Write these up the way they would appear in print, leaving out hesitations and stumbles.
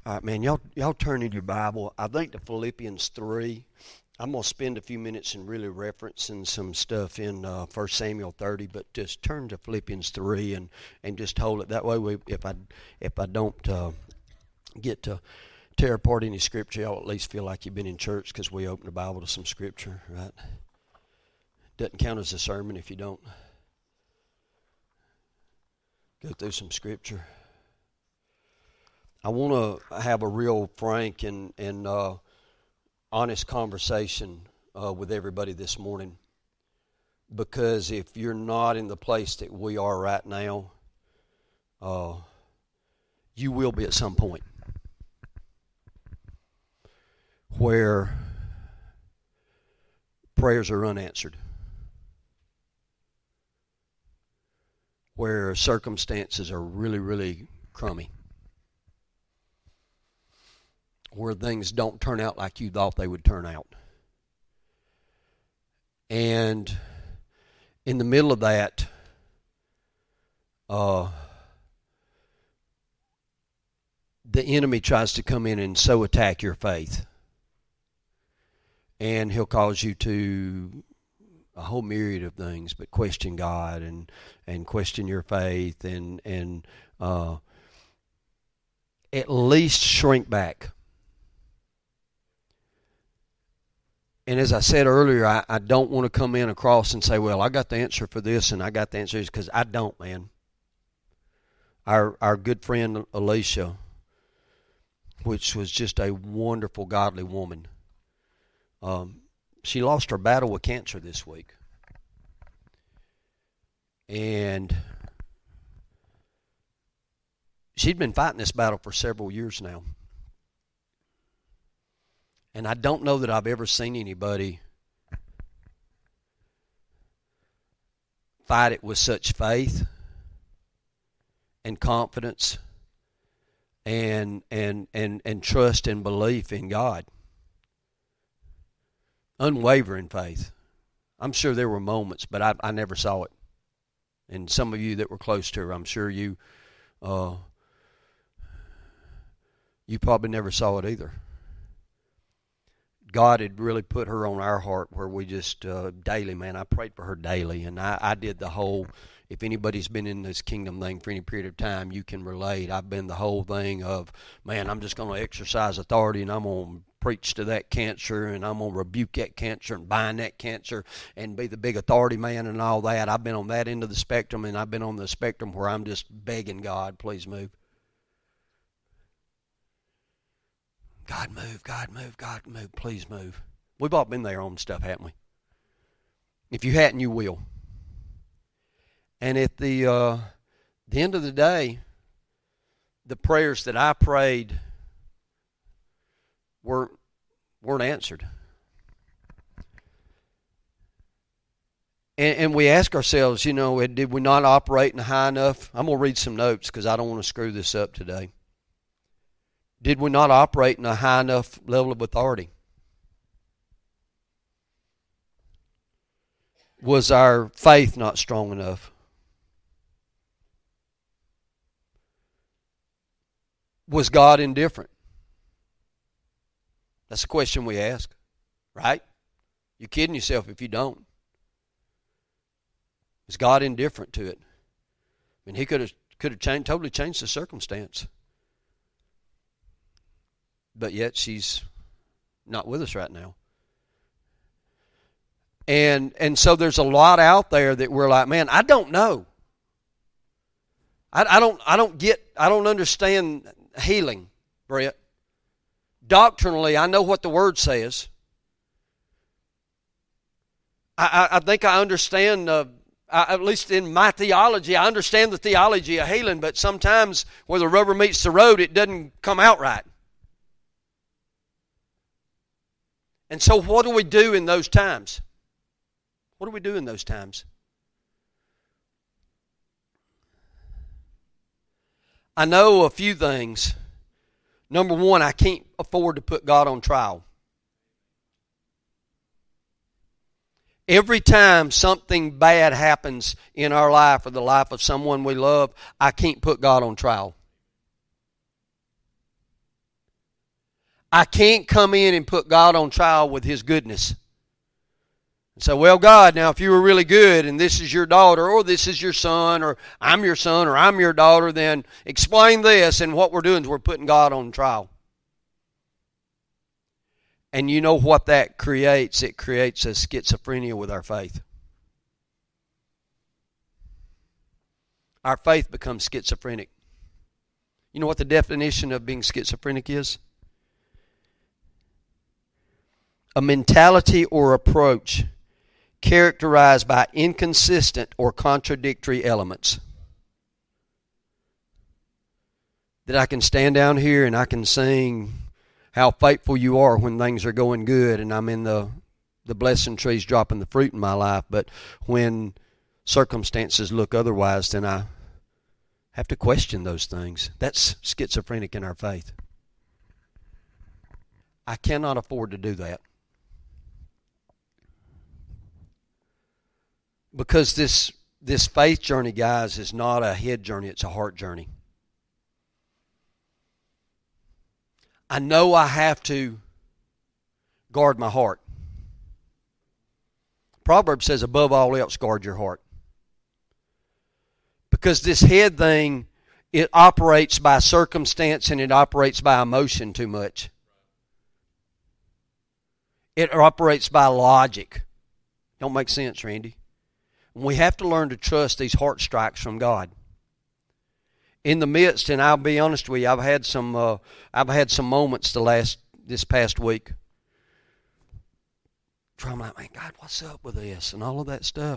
All right, man, y'all turn in your Bible, I think, to Philippians 3. I'm going to spend a few minutes in really referencing some stuff in 1 Samuel 30, but just turn to Philippians 3 and just hold it. That way, if I don't get to tear apart any scripture, I'll at least feel like you've been in church because we open the Bible to some scripture, right? Doesn't count as a sermon if you don't go through some scripture. I want to have a real frank and honest conversation with everybody this morning, because if you're not in the place that we are right now, you will be at some point where prayers are unanswered, where circumstances are really, really crummy, where things don't turn out like you thought they would turn out. And in the middle of that, the enemy tries to come in and so attack your faith. And he'll cause you to a whole myriad of things, but question God and question your faith and at least shrink back. And as I said earlier, I don't want to come in across and say, well, I got the answer for this and I got the answer, because I don't, man. Our good friend Alicia, which was just a wonderful, godly woman, she lost her battle with cancer this week. And she'd been fighting this battle for several years now. And I don't know that I've ever seen anybody fight it with such faith and confidence and trust and belief in God. Unwavering faith. I'm sure there were moments, but I never saw it. And some of you that were close to her, I'm sure you probably never saw it either. God had really put her on our heart where we just daily, man, I prayed for her daily. And I did the whole, if anybody's been in this kingdom thing for any period of time, you can relate. I've been the whole thing of, man, I'm just going to exercise authority and I'm going to preach to that cancer and I'm going to rebuke that cancer and bind that cancer and be the big authority man and all that. I've been on that end of the spectrum, and I've been on the spectrum where I'm just begging God, please move. God move, God move, God move, please move. We've all been there on stuff, haven't we? If you hadn't, you will. And at the end of the day, the prayers that I prayed weren't answered. And we ask ourselves, did we not operate in high enough? I'm going to read some notes because I don't want to screw this up today. Did we not operate in a high enough level of authority? Was our faith not strong enough? Was God indifferent? That's the question we ask, right? You're kidding yourself if you don't. Is God indifferent to it? I mean, he could have totally changed the circumstance. But yet she's not with us right now. And so there's a lot out there that we're like, man, I don't know. I don't understand healing, Brett. Doctrinally, I know what the Word says. I think I understand, at least in my theology, I understand the theology of healing, but sometimes where the rubber meets the road, it doesn't come out right. And so what do we do in those times? What do we do in those times? I know a few things. Number one, I can't afford to put God on trial. Every time something bad happens in our life or the life of someone we love, I can't put God on trial. I can't come in and put God on trial with His goodness. And say, well, God, now if you were really good and this is your daughter or this is your son or I'm your son or I'm your daughter, then explain this. And what we're doing is we're putting God on trial. And you know what that creates? It creates a schizophrenia with our faith. Our faith becomes schizophrenic. You know what the definition of being schizophrenic is? A mentality or approach characterized by inconsistent or contradictory elements. That I can stand down here and I can sing how faithful you are when things are going good and I'm in the blessing trees dropping the fruit in my life, but when circumstances look otherwise, then I have to question those things. That's schizophrenic in our faith. I cannot afford to do that. Because this faith journey, guys, is not a head journey, it's a heart journey. I know I have to guard my heart. Proverbs says, above all else, guard your heart. Because this head thing, it operates by circumstance and it operates by emotion too much. It operates by logic. Don't make sense, Randy. We have to learn to trust these heart strikes from God. In the midst, and I'll be honest with you, I've had some moments this past week. I'm like, man, God, what's up with this and all of that stuff.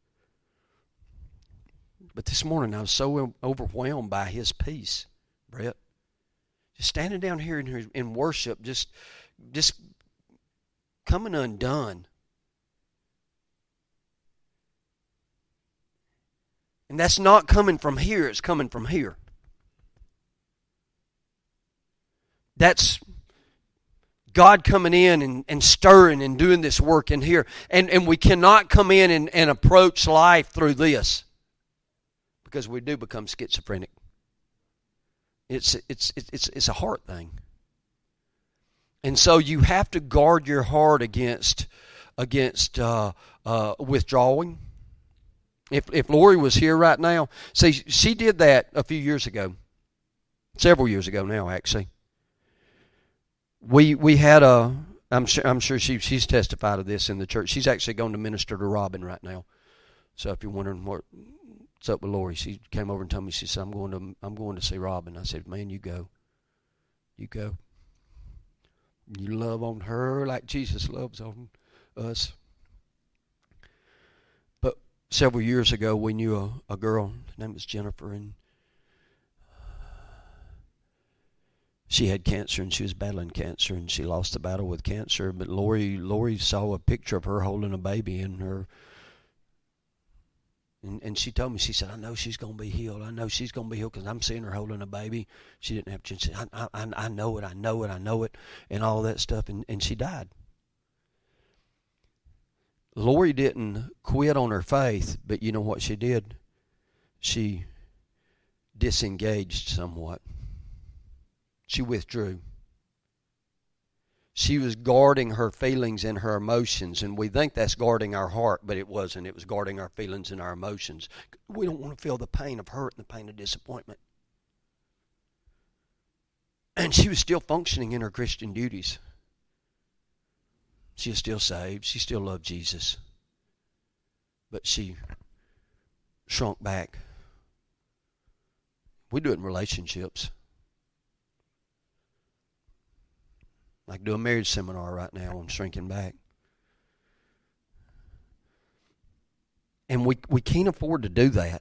But this morning I was so overwhelmed by His peace, Brett. Just standing down here in worship, just coming undone. And that's not coming from here, it's coming from here. That's God coming in and stirring and doing this work in here. And we cannot come in and approach life through this. Because we do become schizophrenic. It's a heart thing. And so you have to guard your heart against withdrawing. If Lori was here right now, see, she did that a few years ago, several years ago now, actually. We had I'm sure she's testified of this in the church. She's actually going to minister to Robin right now. So if you're wondering what's up with Lori, she came over and told me, she said, I'm going to see Robin. I said, man, you go. You go. You love on her like Jesus loves on us. Several years ago, we knew a girl. Her name was Jennifer, and she had cancer, and she was battling cancer, and she lost the battle with cancer. But Lori saw a picture of her holding a baby in her, and she told me, she said, I know she's going to be healed. I know she's going to be healed because I'm seeing her holding a baby. She didn't have to. She said, I know it, and all that stuff, and she died. Lori didn't quit on her faith, but you know what she did? She disengaged somewhat. She withdrew. She was guarding her feelings and her emotions, and we think that's guarding our heart, but it wasn't. It was guarding our feelings and our emotions. We don't want to feel the pain of hurt and the pain of disappointment. And she was still functioning in her Christian duties. She was still saved. She still loved Jesus. But she shrunk back. We do it in relationships. I could do a marriage seminar right now on shrinking back. And we can't afford to do that.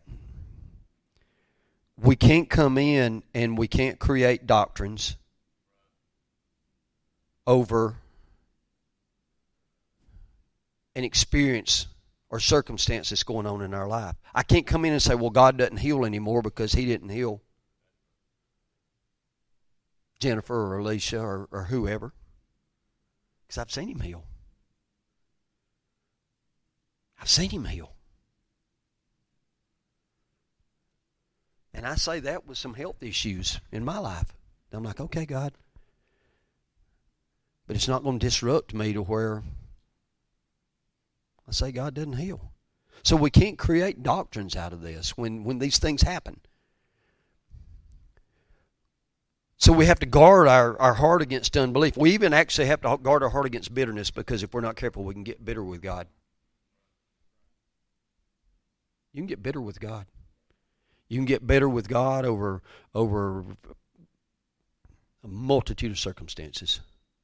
We can't come in and we can't create doctrines over an experience or circumstance that's going on in our life. I can't come in and say, well, God doesn't heal anymore because He didn't heal Jennifer or Alicia or whoever. Because I've seen Him heal. I've seen Him heal. And I say that with some health issues in my life. I'm like, okay, God, But it's not going to disrupt me to where I say God doesn't heal. So we can't create doctrines out of this when these things happen. So we have to guard our heart against unbelief. We even actually have to guard our heart against bitterness, because if we're not careful, we can get bitter with God. You can get bitter with God. You can get bitter with God over a multitude of circumstances.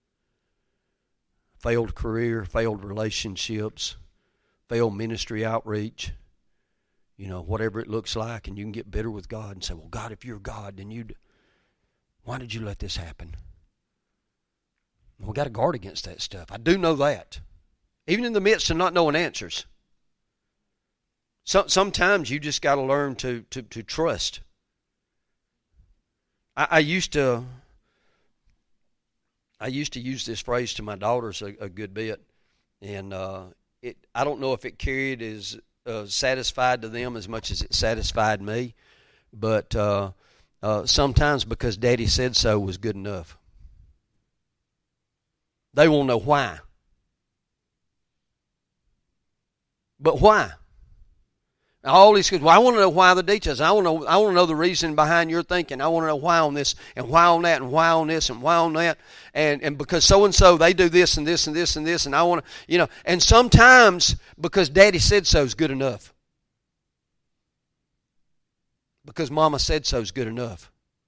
Failed career, failed relationships, failed ministry outreach, whatever it looks like, and you can get bitter with God and say, well, God, if you're God, then why did you let this happen? We've got to guard against that stuff. I do know that. Even in the midst of not knowing answers. Sometimes you just got to learn to trust. I used to use this phrase to my daughters a good bit, and I don't know if it carried as satisfied to them as much as it satisfied me, but sometimes because Daddy said so was good enough. They won't know why. But why? All these kids, well, I want to know why the details. I want to know the reason behind your thinking. I want to know why on this and why on that and why on this and why on that. And because so-and-so, they do this and this and this and this, and I want to, and sometimes because Daddy said so is good enough. Because Mama said so is good enough.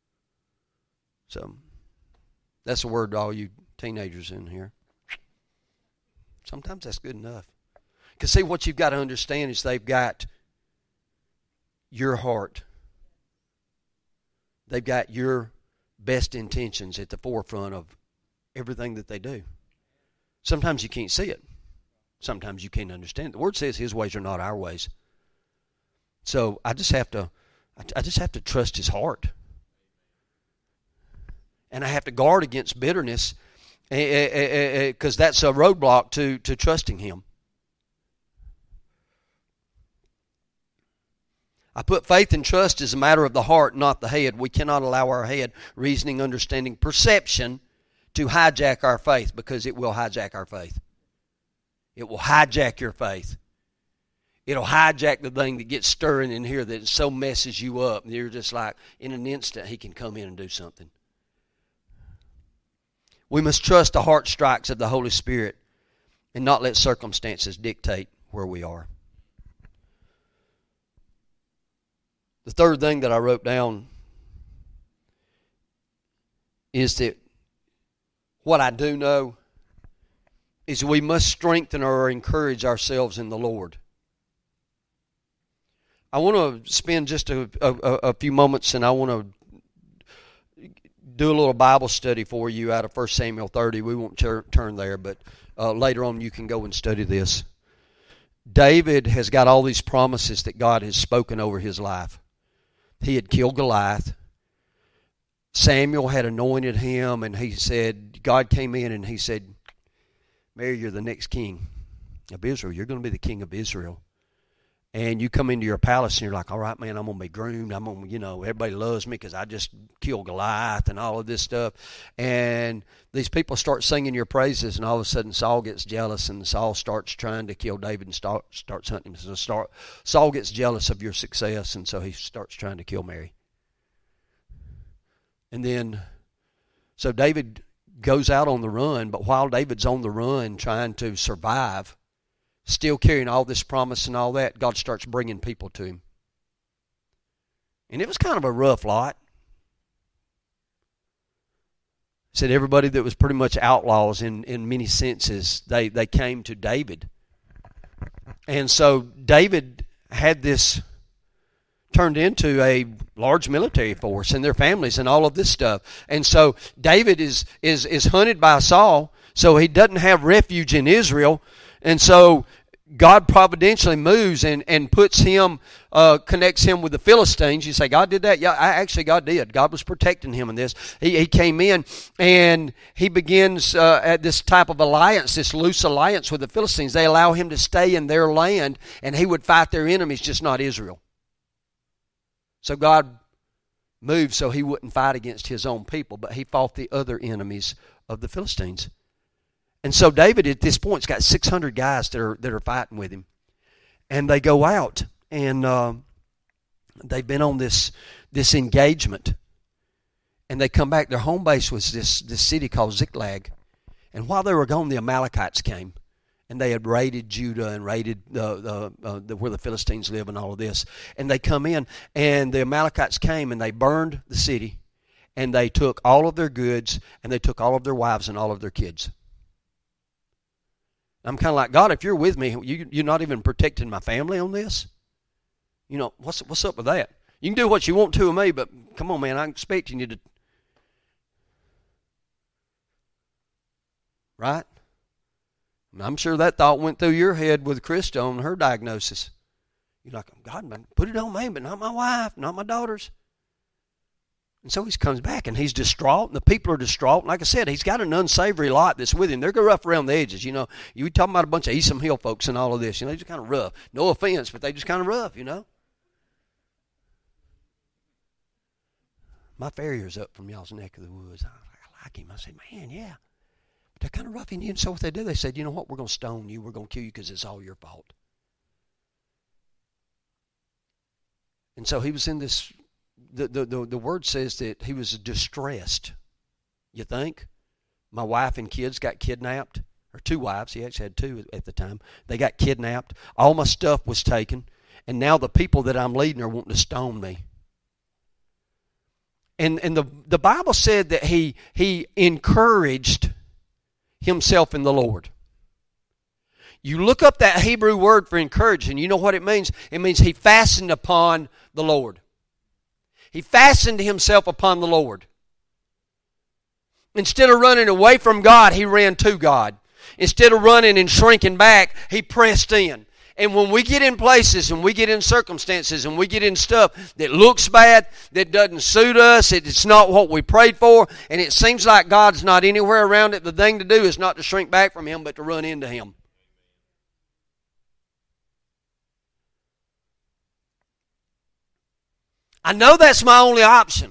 So that's a word to all you teenagers in here. Sometimes that's good enough. Because see, what you've got to understand is they've got your heart. They've got your best intentions at the forefront of everything that they do. Sometimes you can't see it. Sometimes you can't understand it. The Word says His ways are not our ways. So I just have to trust His heart. And I have to guard against bitterness, because that's a roadblock to trusting Him. I put faith and trust as a matter of the heart, not the head. We cannot allow our head, reasoning, understanding, perception, to hijack our faith, because it will hijack our faith. It will hijack your faith. It'll hijack the thing that gets stirring in here that so messes you up. And you're just like, in an instant, He can come in and do something. We must trust the heart strikes of the Holy Spirit and not let circumstances dictate where we are. The third thing that I wrote down is that what I do know is we must strengthen or encourage ourselves in the Lord. I want to spend just a few moments, and I want to do a little Bible study for you out of 1 Samuel 30. We won't turn there, but later on you can go and study this. David has got all these promises that God has spoken over his life. He had killed Goliath. Samuel had anointed him, and he said, God came in and he said, Mary, you're the next king of Israel. You're going to be the king of Israel. And you come into your palace and you're like, all right, man, I'm going to be groomed. I'm going to, everybody loves me because I just killed Goliath and all of this stuff. And these people start singing your praises, and all of a sudden Saul gets jealous, and Saul starts trying to kill David and starts hunting him. So Saul gets jealous of your success, and so he starts trying to kill Mary. And then, so David goes out on the run, but while David's on the run trying to survive, still carrying all this promise and all that, God starts bringing people to him. And it was kind of a rough lot. He said everybody that was pretty much outlaws in many senses, they came to David. And so David had this turned into a large military force and their families and all of this stuff. And so David is hunted by Saul, so he doesn't have refuge in Israel. And so God providentially moves and puts him, connects him with the Philistines. You say, God did that? Yeah, actually God did. God was protecting him in this. He came in and he begins at this type of alliance, this loose alliance with the Philistines. They allow him to stay in their land, and he would fight their enemies, just not Israel. So God moved so he wouldn't fight against his own people, but he fought the other enemies of the Philistines. And so David at this point has got 600 guys that are fighting with him. And they go out, and they've been on this engagement. And they come back. Their home base was this city called Ziklag. And while they were gone, the Amalekites came. And they had raided Judah and raided where the Philistines live and all of this. And they come in, and the Amalekites came, and they burned the city. And they took all of their goods, and they took all of their wives and all of their kids. I'm kind of like, God, if you're with me, you're not even protecting my family on this? You know, what's up with that? You can do what you want to with me, but come on, man, I'm expecting you to. Right? I'm sure that thought went through your head with Krista on her diagnosis. You're like, God, man, put it on me, but not my wife, not my daughters. And so he comes back, and he's distraught, and the people are distraught. And like I said, he's got an unsavory lot that's with him. They're rough around the edges. You know, you talking about a bunch of Esom Hill folks and all of this. You know, they're just kind of rough. No offense, but they just kind of rough, you know. My farrier's up from y'all's neck of the woods. I like him. I said, man, yeah. But they're kind of rough Indians. So what they do, they said, you know what, we're going to stone you. We're going to kill you because it's all your fault. And so he was in this, the word says that he was distressed. You think? My wife and kids got kidnapped. Or 2 wives. He actually had 2 at the time. They got kidnapped. All my stuff was taken. And now the people that I'm leading are wanting to stone me. And the Bible said that he encouraged himself in the Lord. You look up that Hebrew word for encourage, and you know what it means? It means he fastened upon the Lord. He fastened himself upon the Lord. Instead of running away from God, he ran to God. Instead of running and shrinking back, he pressed in. And when we get in places and we get in circumstances and we get in stuff that looks bad, that doesn't suit us, it's not what we prayed for, and it seems like God's not anywhere around it, the thing to do is not to shrink back from him, but to run into him. I know that's my only option.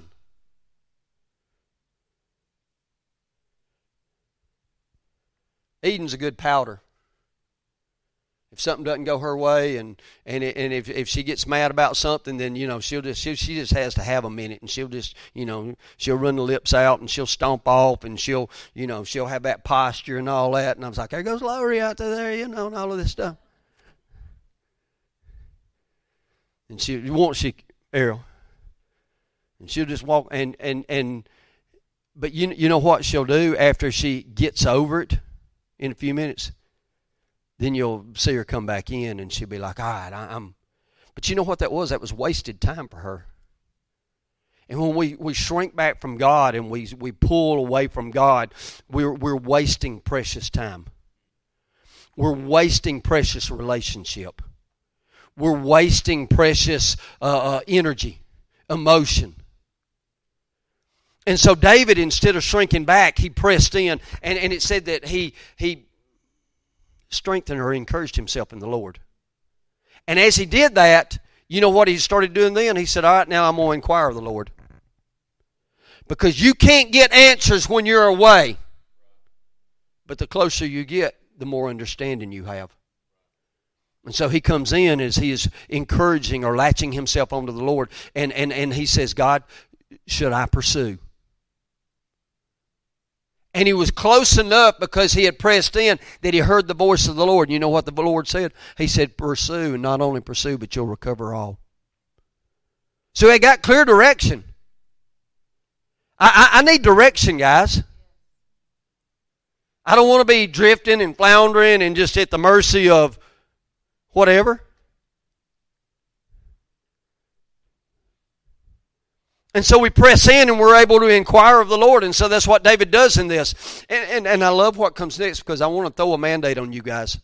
Eden's a good powder. If something doesn't go her way, and if she gets mad about something, then you know she just has to have a minute, and she'll just she'll run the lips out, and she'll stomp off, and she'll have that posture and all that. And I was like, there goes Lori out there, and all of this stuff. And Errol, and she'll just walk but you know what she'll do after she gets over it in a few minutes. Then you'll see her come back in, and she'll be like, all right, I'm... But you know what that was? That was wasted time for her. And when we shrink back from God and we pull away from God, we're wasting precious time. We're wasting precious relationship. We're wasting precious energy, emotion. And so David, instead of shrinking back, he pressed in, and it said that he strengthened or encouraged himself in the Lord. And as he did that, you know what he started doing then? He said, all right, now I'm going to inquire of the Lord. Because you can't get answers when you're away. But the closer you get, the more understanding you have. And so he comes in as he is encouraging or latching himself onto the Lord. And he says, God, should I pursue? And he was close enough because he had pressed in that he heard the voice of the Lord. You know what the Lord said? He said, pursue, and not only pursue, but you'll recover all. So he got clear direction. I need direction, guys. I don't want to be drifting and floundering and just at the mercy of whatever. And so we press in and we're able to inquire of the Lord. And so that's what David does in this. And I love what comes next because I want to throw a mandate on you guys.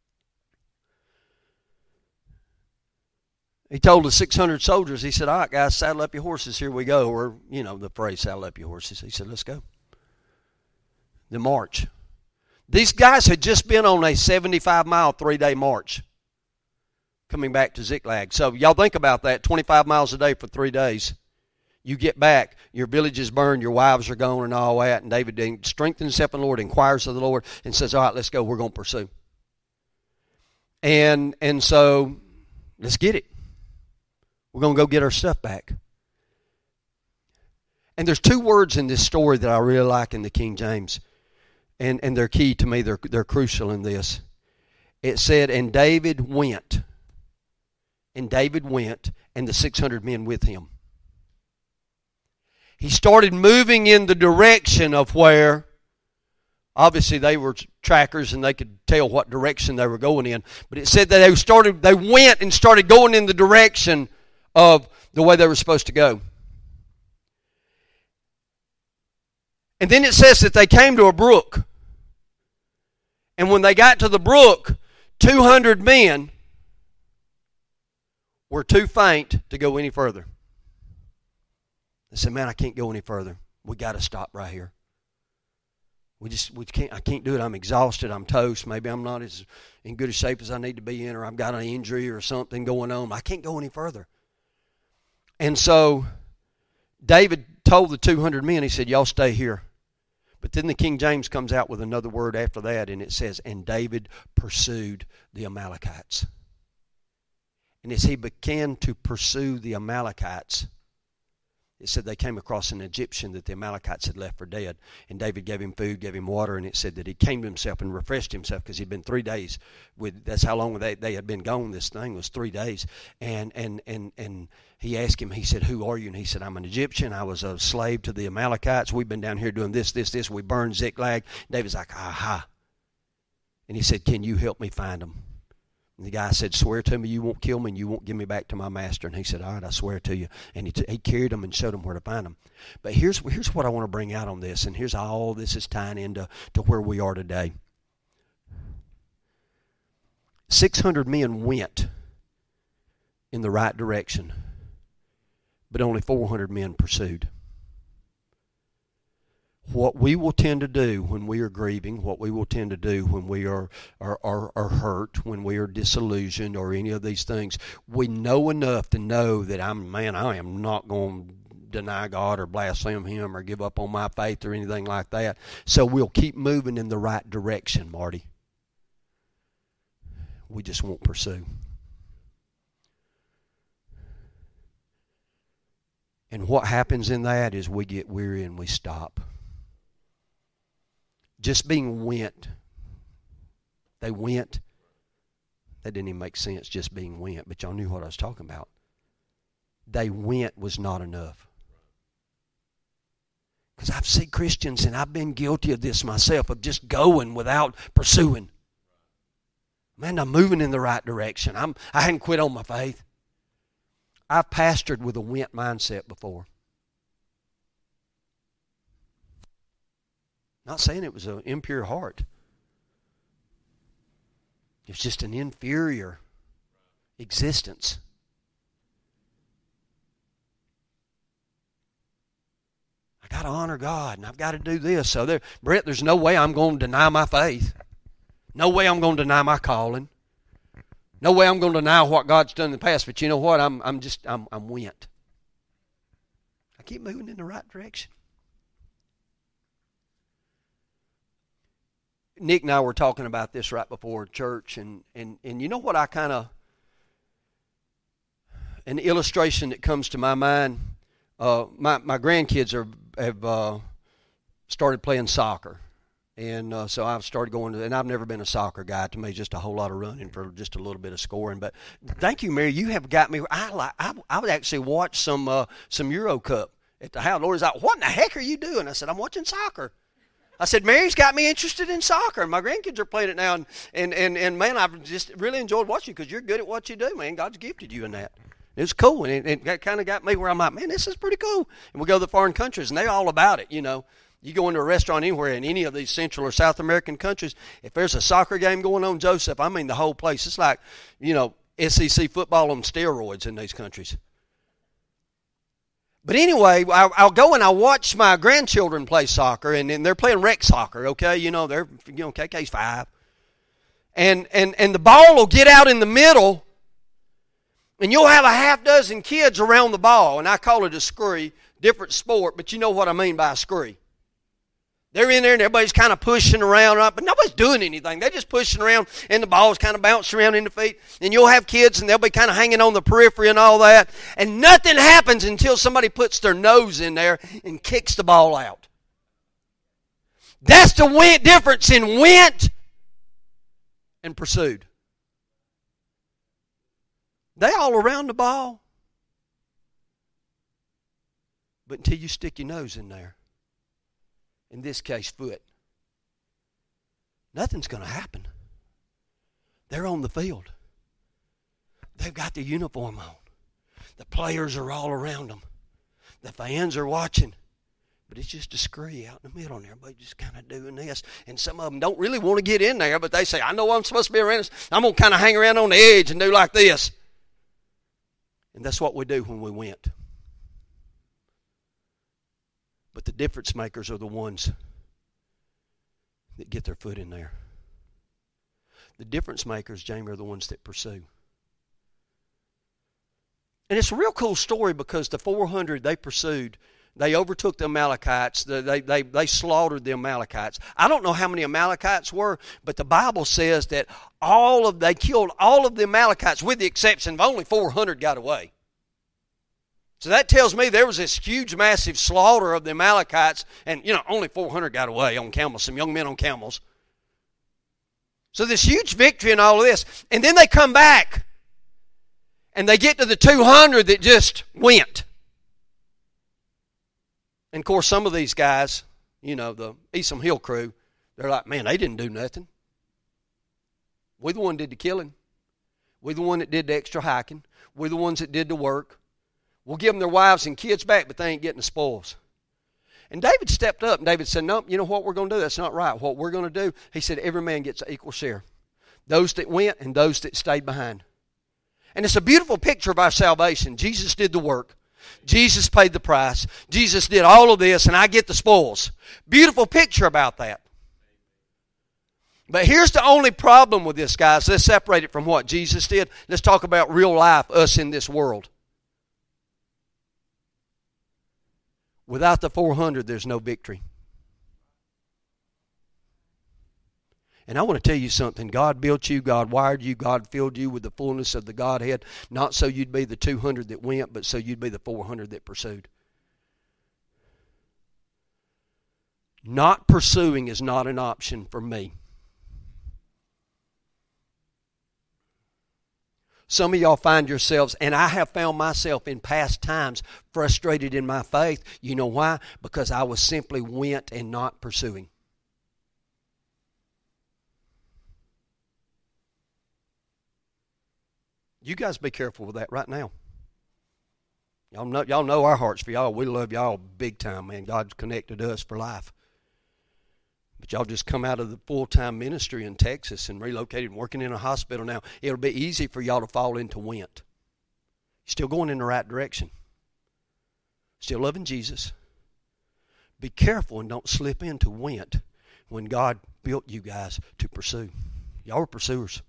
He told the 600 soldiers, he said, all right, guys, saddle up your horses, here we go. Or, the phrase, saddle up your horses. He said, let's go. The march. These guys had just been on a 75-mile, 3-day march coming back to Ziklag. So y'all think about that, 25 miles a day for 3 days. You get back, your village is burned, your wives are gone and all that. And David strengthens himself in the Lord, inquires of the Lord, and says, all right, let's go. We're going to pursue. And so, let's get it. We're going to go get our stuff back. And there's two words in this story that I really like in the King James. And they're key to me. They're crucial in this. It said, and David went. And David went, and the 600 men with him. He started moving in the direction of where, obviously they were trackers and they could tell what direction they were going in. But it said that they went and started going in the direction of the way they were supposed to go. And then it says that they came to a brook. And when they got to the brook, 200 men were too faint to go any further. They said, man, I can't go any further. We got to stop right here. We can't. I can't do it. I'm exhausted. I'm toast. Maybe I'm not as in good a shape as I need to be in, or I've got an injury or something going on. I can't go any further. And so David told the 200 men, he said, y'all stay here. But then the King James comes out with another word after that, and it says, and David pursued the Amalekites. And as he began to pursue the Amalekites, it said they came across an Egyptian that the Amalekites had left for dead. And David gave him food, gave him water, and it said that he came to himself and refreshed himself because he'd been 3 days. That's how long they had been gone. This thing was 3 days. And he asked him, he said, who are you? And he said, I'm an Egyptian. I was a slave to the Amalekites. We've been down here doing this. We burned Ziklag. David's like, aha. And he said, can you help me find them? And the guy said, swear to me you won't kill me and you won't give me back to my master. And he said, all right, I swear to you. And he carried them and showed them where to find them. But here's what I want to bring out on this, and here's how all this is tying into where we are today. 600 men went in the right direction, but only 400 men pursued. What we will tend to do when we are grieving, what we will tend to do when we are hurt, when we are disillusioned or any of these things, we know enough to know that I am not going to deny God or blaspheme Him or give up on my faith or anything like that. So we'll keep moving in the right direction, Marty. We just won't pursue. And what happens in that is we get weary and we stop. Just being went. They went. That didn't even make sense, just being went. But y'all knew what I was talking about. They went was not enough. Because I've seen Christians, and I've been guilty of this myself, of just going without pursuing. Man, I'm moving in the right direction. I hadn't quit on my faith. I've pastored with a went mindset before. Not saying it was an impure heart. It's just an inferior existence. I got to honor God, and I've got to do this. So, Brett, there's no way I'm going to deny my faith. No way I'm going to deny my calling. No way I'm going to deny what God's done in the past. But you know what? I'm went. I keep moving in the right direction. Nick and I were talking about this right before church, and you know what I kind of, an illustration that comes to my mind, my grandkids have started playing soccer, and so I've started going to, and I've never been a soccer guy. To me, just a whole lot of running for just a little bit of scoring. But thank you, Mary. You have got me. I would actually watch some Euro Cup at the house. Lori's like, what in the heck are you doing? I said, I'm watching soccer. I said, Mary's got me interested in soccer, and my grandkids are playing it now, and man, I've just really enjoyed watching you because you're good at what you do, man. God's gifted you in that. It's cool, and it kind of got me where I'm like, man, this is pretty cool. And we go to the foreign countries, and they're all about it, you know. You go into a restaurant anywhere in any of these Central or South American countries, if there's a soccer game going on, Joseph, I mean the whole place. It's like, you know, SEC football on steroids in these countries. But anyway, I'll go and I'll watch my grandchildren play soccer, and they're playing rec soccer, okay? KK's 5. And the ball will get out in the middle, and you'll have a half dozen kids around the ball, and I call it a scurry. Different sport, but you know what I mean by a scree. They're in there and everybody's kind of pushing around, right? But nobody's doing anything. They're just pushing around and the ball's kind of bouncing around in the feet. And you'll have kids and they'll be kind of hanging on the periphery and all that. And nothing happens until somebody puts their nose in there and kicks the ball out. That's the difference in went and pursued. They all around the ball. But until you stick your nose in there, in this case, foot, nothing's going to happen. They're on the field. They've got their uniform on. The players are all around them. The fans are watching. But it's just a scree out in the middle, and everybody just kind of doing this. And some of them don't really want to get in there, but they say, I know I'm supposed to be around this. I'm going to kind of hang around on the edge and do like this. And that's what we do when we went. But the difference makers are the ones that get their foot in there. The difference makers, Jamie, are the ones that pursue. And it's a real cool story because the 400 they pursued, they overtook the Amalekites. They slaughtered the Amalekites. I don't know how many Amalekites were, but the Bible says that they killed all of the Amalekites with the exception of only 400 got away. So that tells me there was this huge, massive slaughter of the Amalekites, and, only 400 got away on camels, some young men on camels. So this huge victory and all of this. And then they come back, and they get to the 200 that just went. And, of course, some of these guys, the Esom Hill crew, they're like, man, they didn't do nothing. We're the one that did the killing. We're the one that did the extra hiking. We're the ones that did the work. We'll give them their wives and kids back, but they ain't getting the spoils. And David stepped up, and David said, no, you know what we're going to do? That's not right. What we're going to do, he said, every man gets an equal share. Those that went and those that stayed behind. And it's a beautiful picture of our salvation. Jesus did the work. Jesus paid the price. Jesus did all of this, and I get the spoils. Beautiful picture about that. But here's the only problem with this, guys. Let's separate it from what Jesus did. Let's talk about real life, us in this world. Without the 400, there's no victory. And I want to tell you something. God built you, God wired you, God filled you with the fullness of the Godhead, not so you'd be the 200 that went, but so you'd be the 400 that pursued. Not pursuing is not an option for me. Some of y'all find yourselves, and I have found myself in past times frustrated in my faith. You know why? Because I was simply went and not pursuing. You guys be careful with that right now. Y'all know our hearts for y'all. We love y'all big time, man. God's connected us for life. But y'all just come out of the full-time ministry in Texas and relocated and working in a hospital now. It'll be easy for y'all to fall into went. You're still going in the right direction. Still loving Jesus. Be careful and don't slip into went when God built you guys to pursue. Y'all are pursuers.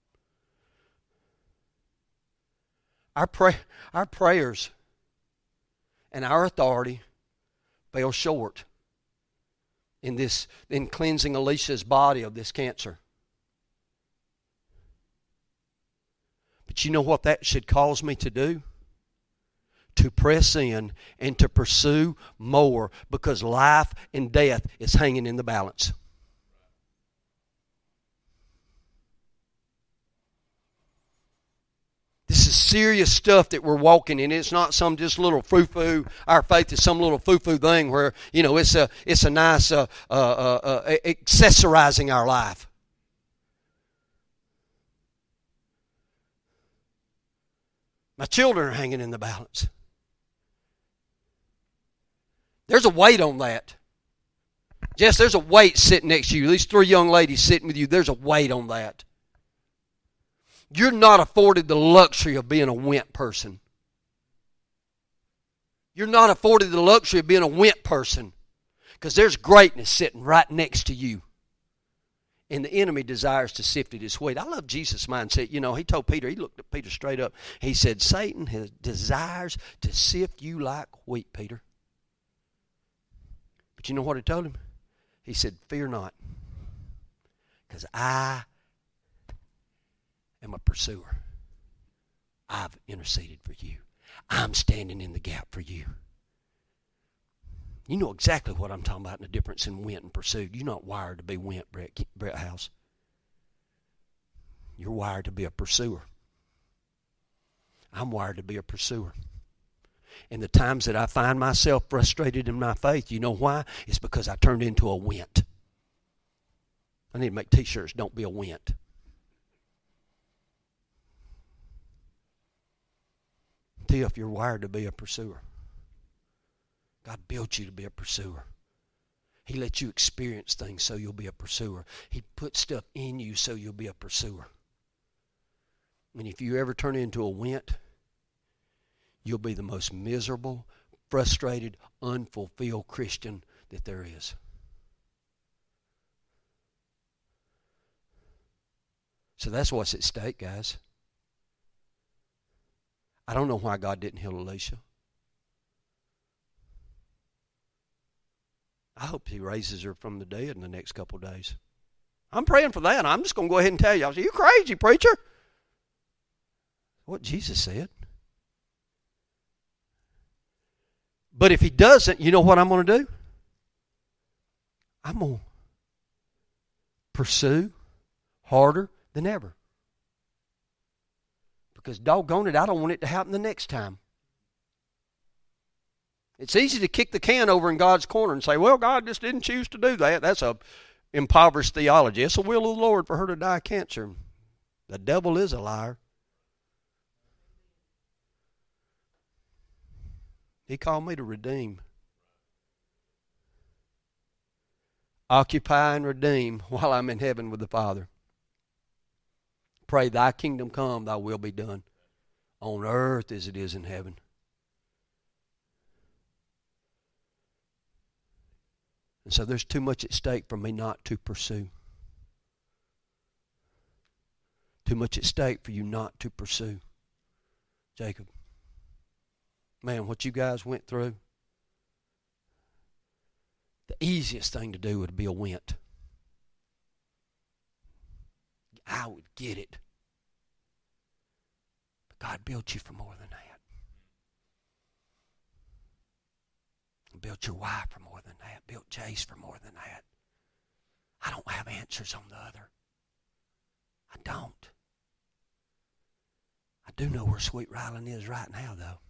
Our prayers and our authority fell short in cleansing Alicia's body of this cancer. But you know what that should cause me to do? To press in and to pursue more, because life and death is hanging in the balance. This is serious stuff that we're walking in. It's not some just little foo-foo. Our faith is some little foo-foo thing where, it's a nice accessorizing our life. My children are hanging in the balance. There's a weight on that. Jess, there's a weight sitting next to you. These 3 young ladies sitting with you, there's a weight on that. You're not afforded the luxury of being a went person. You're not afforded the luxury of being a went person, because there's greatness sitting right next to you. And the enemy desires to sift it as wheat. I love Jesus' mindset. He told Peter, he looked at Peter straight up. He said, Satan desires to sift you like wheat, Peter. But you know what he told him? He said, fear not, because I am a pursuer. I've interceded for you. I'm standing in the gap for you. You know exactly what I'm talking about, and the difference in went and pursued. You're not wired to be went, Brett House. You're wired to be a pursuer. I'm wired to be a pursuer. And the times that I find myself frustrated in my faith, you know why? It's because I turned into a went. I need to make t-shirts, don't be a went. If you're wired to be a pursuer. God built you to be a pursuer. He lets you experience things so you'll be a pursuer. He put stuff in you so you'll be a pursuer. And if you ever turn into a went, you'll be the most miserable, frustrated, unfulfilled Christian that there is. So that's what's at stake, guys. I don't know why God didn't heal Alicia. I hope He raises her from the dead in the next couple of days. I'm praying for that. I'm just going to go ahead and tell you. I say, you crazy, preacher. What Jesus said. But if He doesn't, you know what I'm going to do? I'm going to pursue harder than ever. Because doggone it, I don't want it to happen the next time. It's easy to kick the can over in God's corner and say, well, God just didn't choose to do that. That's a impoverished theology. It's the will of the Lord for her to die of cancer. The devil is a liar. He called me to redeem. Occupy and redeem while I'm in heaven with the Father. Pray, thy kingdom come, thy will be done on earth as it is in heaven. And so there's too much at stake for me not to pursue. Too much at stake for you not to pursue. Jacob, man, what you guys went through, the easiest thing to do would be a went. I would get it. But God built you for more than that. He built your wife for more than that. Built Jace for more than that. I don't have answers on the other. I don't. I do know where Sweet Ryland is right now, though.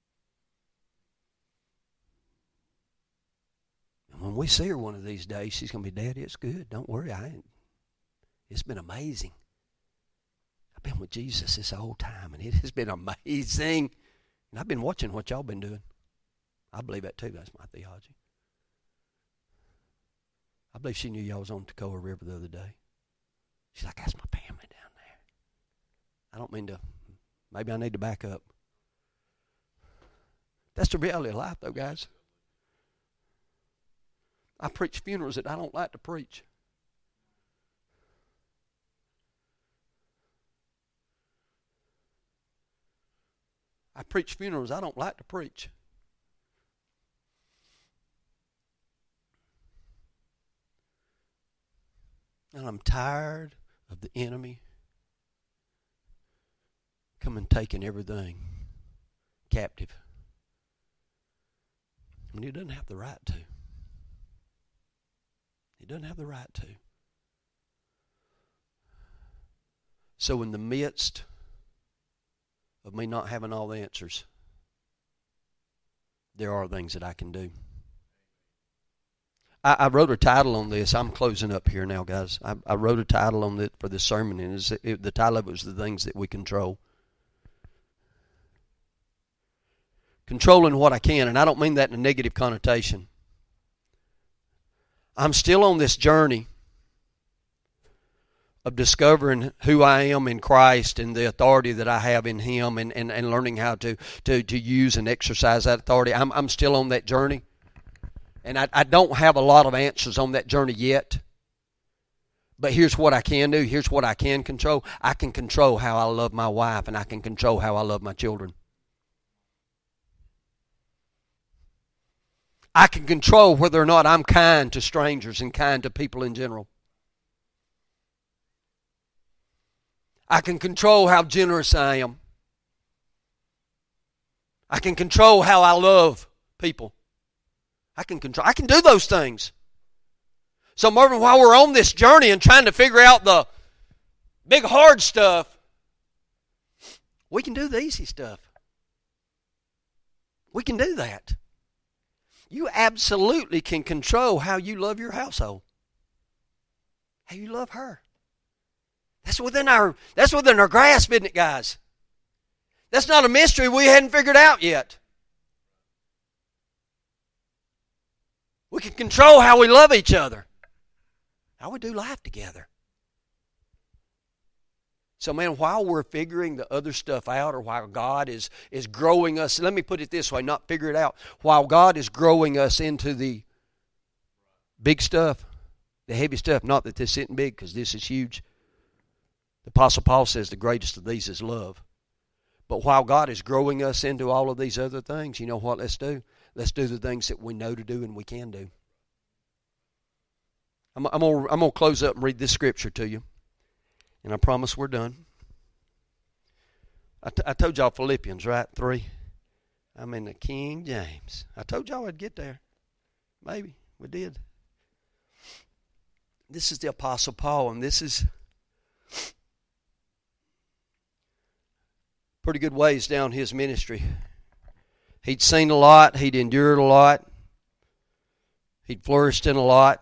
And when we see her one of these days, she's going to be, Daddy, it's good. Don't worry, it's been amazing. I've been with Jesus this whole time, and it has been amazing. And I've been watching what y'all been doing. I believe that too. That's my theology. I believe she knew y'all was on Toccoa River the other day. She's like, that's my family down there. I don't mean to, maybe I need to back up. That's the reality of life, though, guys. I preach funerals that I don't like to preach. I preach funerals I don't like to preach. And I'm tired of the enemy coming taking everything captive. I mean, he doesn't have the right to. He doesn't have the right to. So in the midst of me not having all the answers, there are things that I can do. I wrote a title on this. I'm closing up here now, guys. I wrote a title on it for this sermon, and the title of it was The Things That We Control. Controlling what I can, and I don't mean that in a negative connotation. I'm still on this journey of discovering who I am in Christ and the authority that I have in Him, and learning how to use and exercise that authority. I'm still on that journey. And I don't have a lot of answers on that journey yet. But here's what I can do. Here's what I can control. I can control how I love my wife, and I can control how I love my children. I can control whether or not I'm kind to strangers and kind to people in general. I can control how generous I am. I can control how I love people. I can do those things. So Marvin, while we're on this journey and trying to figure out the big hard stuff, we can do the easy stuff. We can do that. You absolutely can control how you love your household. How you love her. That's within our grasp, isn't it, guys? That's not a mystery we hadn't figured out yet. We can control how we love each other. How we do life together. So, man, while we're figuring the other stuff out, or while God is growing us, let me put it this way, not figure it out. While God is growing us into the big stuff, the heavy stuff, not that this isn't big, because this is huge. The Apostle Paul says the greatest of these is love. But while God is growing us into all of these other things, you know what let's do? Let's do the things that we know to do and we can do. I'm going to close up and read this scripture to you. And I promise we're done. I told y'all Philippians, right? 3. I'm in the King James. I told y'all I'd get there. Maybe. We did. This is the Apostle Paul, and this is pretty good ways down his ministry. He'd seen a lot. He'd endured a lot. He'd flourished in a lot.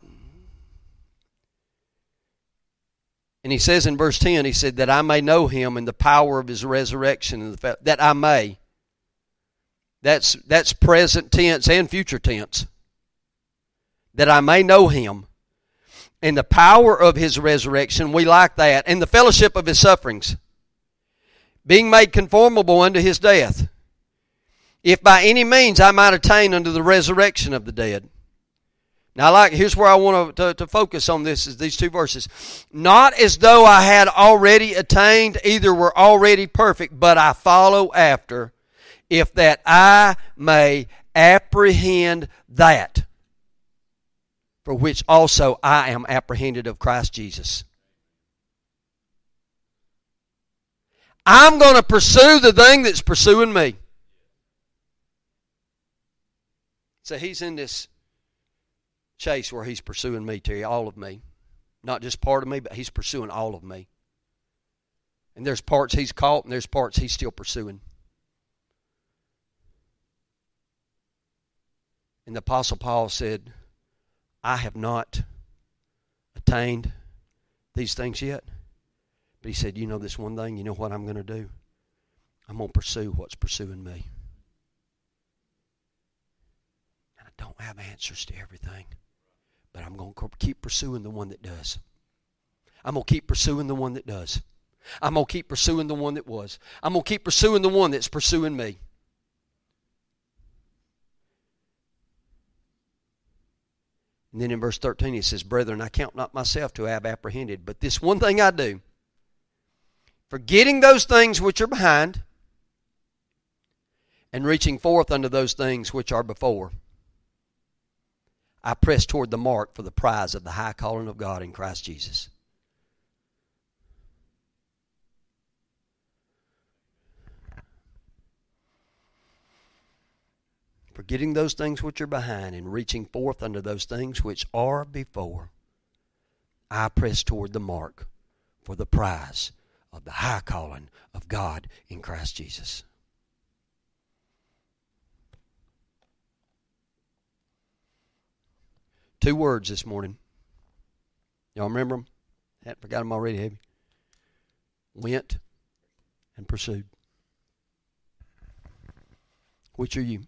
And he says in verse 10, he said, that I may know him and the power of his resurrection. And that I may. That's present tense and future tense. That I may know him and the power of his resurrection. We like that. And the fellowship of his sufferings. Being made conformable unto his death. If by any means I might attain unto the resurrection of the dead. Now, here's where I want to focus on this, is these two verses. Not as though I had already attained, either were already perfect, but I follow after, if that I may apprehend that, for which also I am apprehended of Christ Jesus. I'm going to pursue the thing that's pursuing me. So he's in this chase where he's pursuing me, Terry, all of me. Not just part of me, but he's pursuing all of me. And there's parts he's caught, and there's parts he's still pursuing. And the Apostle Paul said, I have not attained these things yet. But he said, you know this one thing, you know what I'm going to do? I'm going to pursue what's pursuing me. And I don't have answers to everything. But I'm going to keep pursuing the one that does. I'm going to keep pursuing the one that does. I'm going to keep pursuing the one that was. I'm going to keep pursuing the one that's pursuing me. And then in verse 13 it says, brethren, I count not myself to have apprehended, but this one thing I do, forgetting those things which are behind, and reaching forth unto those things which are before, I press toward the mark for the prize of the high calling of God in Christ Jesus. Forgetting those things which are behind and reaching forth unto those things which are before, I press toward the mark for the prize of the high calling of God in Christ Jesus. Two words this morning. Y'all remember them? Hadn't forgot them already, have you? Went and pursued. Which are you?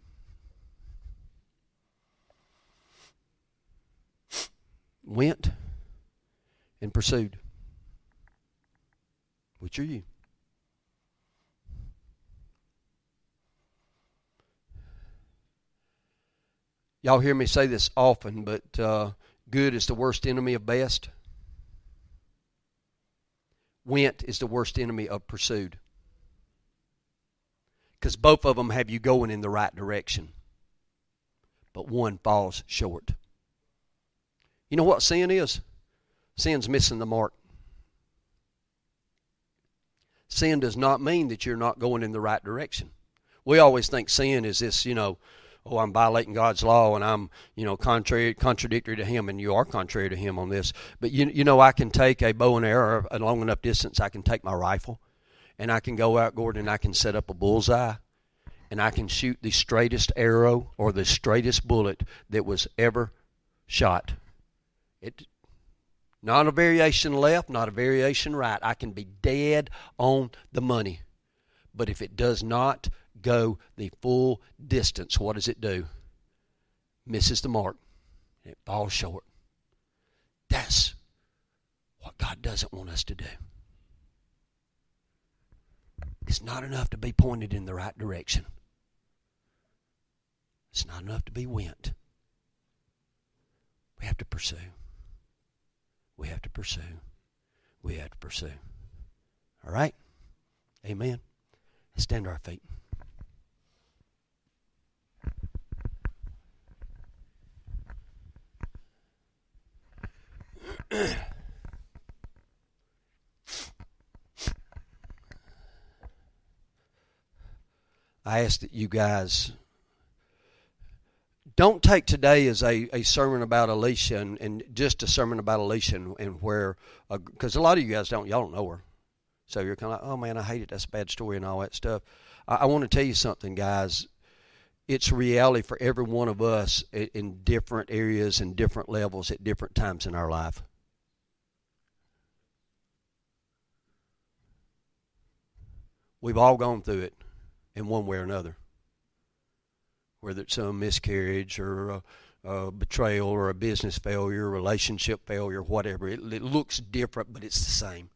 Went and pursued. Which are you? Y'all hear me say this often, but good is the worst enemy of best. Went is the worst enemy of pursued. Because both of them have you going in the right direction. but one falls short. You know what sin is? Sin's missing the mark. Sin does not mean that you're not going in the right direction. We always think sin is this, oh, I'm violating God's law and I'm, contradictory to Him, and you are contrary to Him on this. But, I can take a bow and arrow a long enough distance. I can take my rifle and I can go out, Gordon, and I can set up a bullseye and I can shoot the straightest arrow or the straightest bullet that was ever shot. Not a variation left, not a variation right. I can be dead on the money. But if it does not go the full distance, what does it do? Misses the mark. It falls short. That's what God doesn't want us to do. It's not enough to be pointed in the right direction. It's not enough to be went. We have to pursue. We have to pursue. We have to pursue. All right? Amen. Let's stand to our feet. I ask that you guys don't take today as a sermon about Alicia and just a sermon about Alicia and where, because a lot of you guys y'all don't know her. So you're kind of like, oh man, I hate it, that's a bad story and all that stuff. I want to tell you something, guys. It's reality for every one of us in different areas and different levels at different times in our life. We've all gone through it in one way or another. Whether it's a miscarriage or a betrayal or a business failure, relationship failure, whatever. It looks different, but it's the same.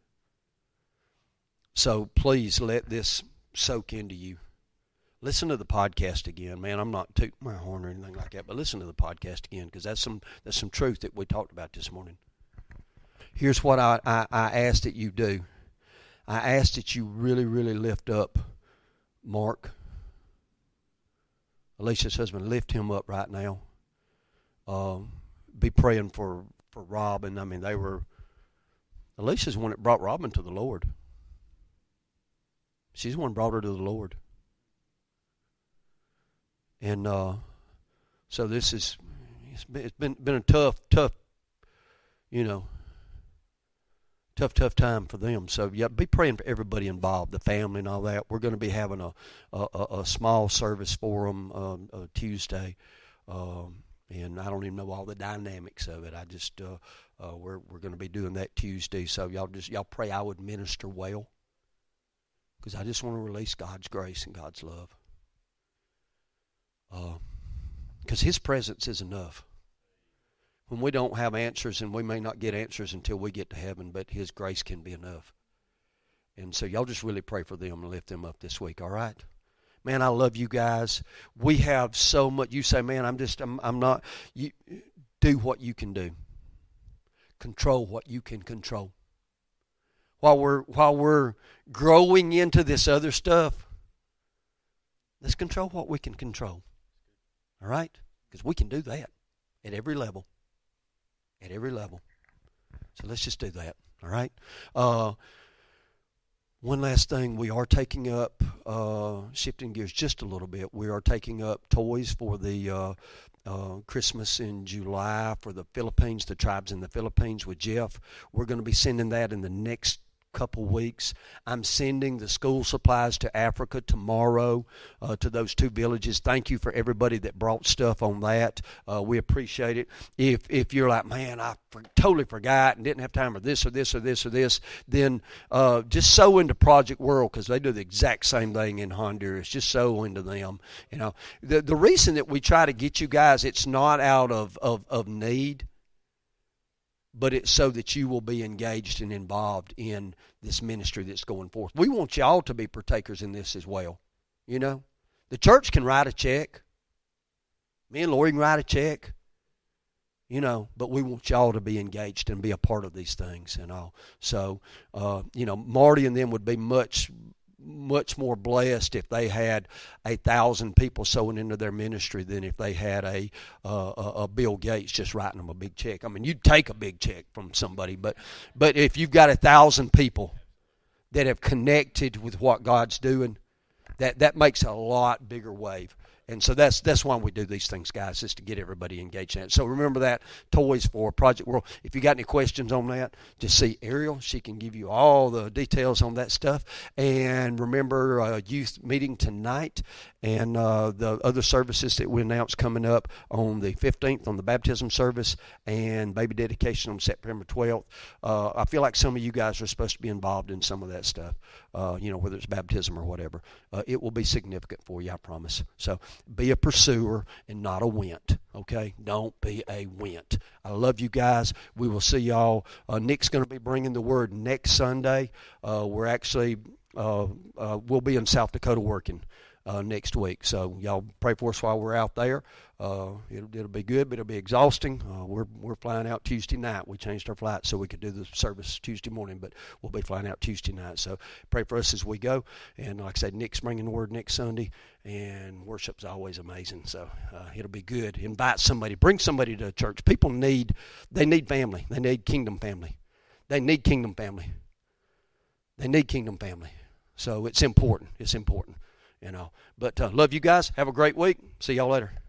So please let this soak into you. Listen to the podcast again, man. I'm not tooting my horn or anything like that, but listen to the podcast again because that's some truth that we talked about this morning. Here's what I ask that you do. I ask that you really, really lift up Mark, Alicia's husband. Lift him up right now. Be praying for Robin. I mean, Alicia's the one that brought Robin to the Lord. She's the one that brought her to the Lord. And so it's been a tough time for them. So yeah, be praying for everybody involved, the family and all that. We're going to be having a small service for them Tuesday, and I don't even know all the dynamics of it. I just we're going to be doing that Tuesday. So y'all pray I would minister well, because I just want to release God's grace and God's love. Because His presence is enough. When we don't have answers, and we may not get answers until we get to heaven, but His grace can be enough. And so y'all just really pray for them and lift them up this week, all right? Man, I love you guys. We have so much. You say, man, I'm not. You do what you can do. Control what you can control. While we're growing into this other stuff, let's control what we can control. All right? Because we can do that at every level. At every level. So let's just do that. All right? One last thing. We are taking up, shifting gears just a little bit, we are taking up toys for the Christmas in July for the Philippines, the tribes in the Philippines with Jeff. We're going to be sending that in the next couple weeks. I'm sending the school supplies to Africa tomorrow to those 2 villages. Thank you for everybody that brought stuff on that. We appreciate it. If you're like, man, I totally forgot and didn't have time for this or this or this or this, then just sow into Project World, because they do the exact same thing in Honduras. Just sow into them. You know, the reason that we try to get you guys, it's not out of need, but it's so that you will be engaged and involved in this ministry that's going forth. We want y'all to be partakers in this as well. You know, the church can write a check. Me and Lori can write a check. You know, but we want y'all to be engaged and be a part of these things and all. So, Marty and them would be much much more blessed if they had 1,000 people sowing into their ministry than if they had a Bill Gates just writing them a big check. I mean, you'd take a big check from somebody, but if you've got 1,000 people that have connected with what God's doing, that makes a lot bigger wave. And so that's why we do these things, guys, is to get everybody engaged in it. So remember that, Toys for Project World. If you got any questions on that, just see Ariel. She can give you all the details on that stuff. And remember, youth meeting tonight and the other services that we announced coming up on the 15th on the baptism service and baby dedication on September 12th. I feel like some of you guys are supposed to be involved in some of that stuff, whether it's baptism or whatever. It will be significant for you, I promise. So be a pursuer and not a went, okay? Don't be a went. I love you guys. We will see y'all. Nick's going to be bringing the word next Sunday. We're actually, we'll be in South Dakota working next week. So y'all pray for us while we're out there. It'll be good, but it'll be exhausting. We're flying out Tuesday night. We changed our flight so we could do the service Tuesday morning, but we'll be flying out Tuesday night. So pray for us as we go. And like I said, Nick's bringing the word next Sunday, and worship's always amazing. So it'll be good. Invite somebody. Bring somebody to church. People need family. They need kingdom family. They need kingdom family. They need kingdom family. So it's important. It's important. But love you guys. Have a great week. See y'all later.